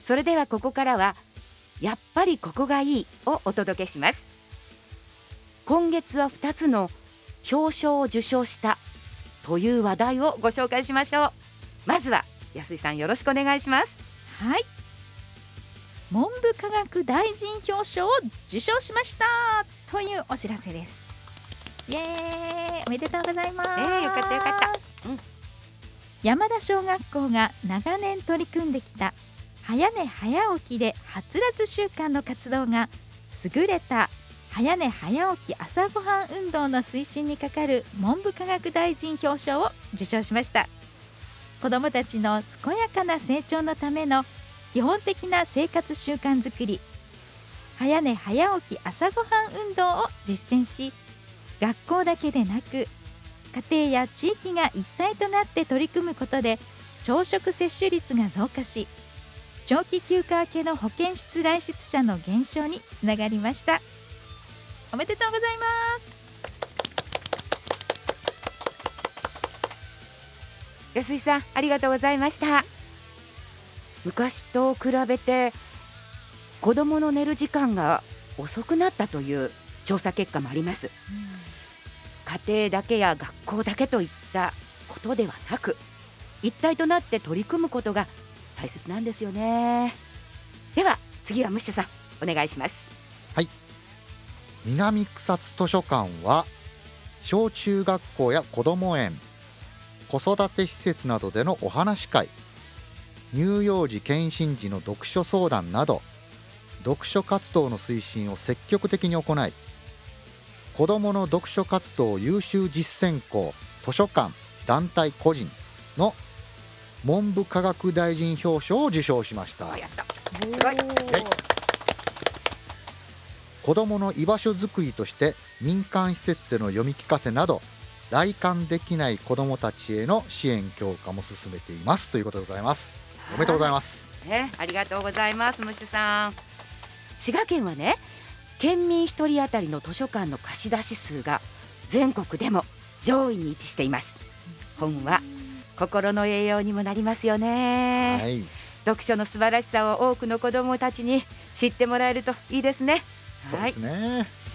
それではここからはやっぱりここがいいをお届けします。今月は2つの表彰を受賞したという話題をご紹介しましょう。まずは安井さん、よろしくお願いします。 はい、文部科学大臣表彰を受賞しましたというお知らせです。イエーイ、おめでとうございます。 よかったよかった、 山田小学校が長年取り組んできた早寝早起きではつらつ習慣の活動が優れた早寝早起き朝ごはん運動の推進にかかる文部科学大臣表彰を受賞しました。子どもたちの健やかな成長のための基本的な生活習慣づくり、早寝早起き朝ごはん運動を実践し、学校だけでなく家庭や地域が一体となって取り組むことで朝食摂取率が増加し、長期休暇明けの保健室来室者の減少につながりました。おめでとうございます。 安井さん、ありがとうございました。昔と比べて子どもの寝る時間が遅くなったという調査結果もあります。家庭だけや学校だけといったことではなく、一体となって取り組むことが大切なんですよね。では次はムッシュさん、お願いします。 はい、南草津図書館は小中学校や子ども園、子育て施設などでのお話会、乳幼児検診時の読書相談など読書活動の推進を積極的に行い、子どもの読書活動優秀実践校、図書館、団体、個人の文部科学大臣表彰を受賞しました。 やった、すごい、 子どもの居場所づくりとして民間施設での読み聞かせなど来館できない子どもたちへの支援強化も進めていますということでございます。おめでとうございます。 ありがとうございます、ムッシュさん。滋賀県はね、県民1人当たりの図書館の貸し出し数が全国でも上位に位置しています。本は心の栄養にもなりますよね。読書の素晴らしさを多くの子どもたちに知ってもらえるといいですね。 そうですね。